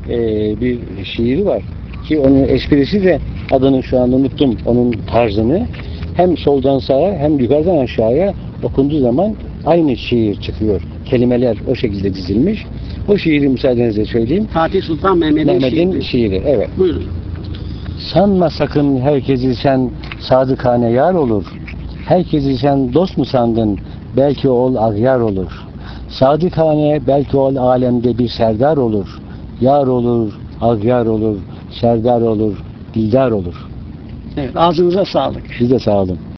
bir şiiri var. Ki onun esprisi de adını şu anda unuttum, onun tarzını. Hem soldan sağa hem yukarıdan aşağıya okunduğu zaman aynı şiir çıkıyor. Kelimeler o şekilde dizilmiş. O şiiri müsaadenizle söyleyeyim. Fatih Sultan Mehmet'in şiiri. Evet. Buyurun. Sanma sakın herkesi sen sadıkane yar olur. Herkesi sen dost mu sandın? Belki ol agyar olur. Sadıkane belki ol alemde bir serdar olur. Yar olur, agyar olur, serdar olur, dildar olur. Evet, ağzınıza sağlık. Siz de sağ olun.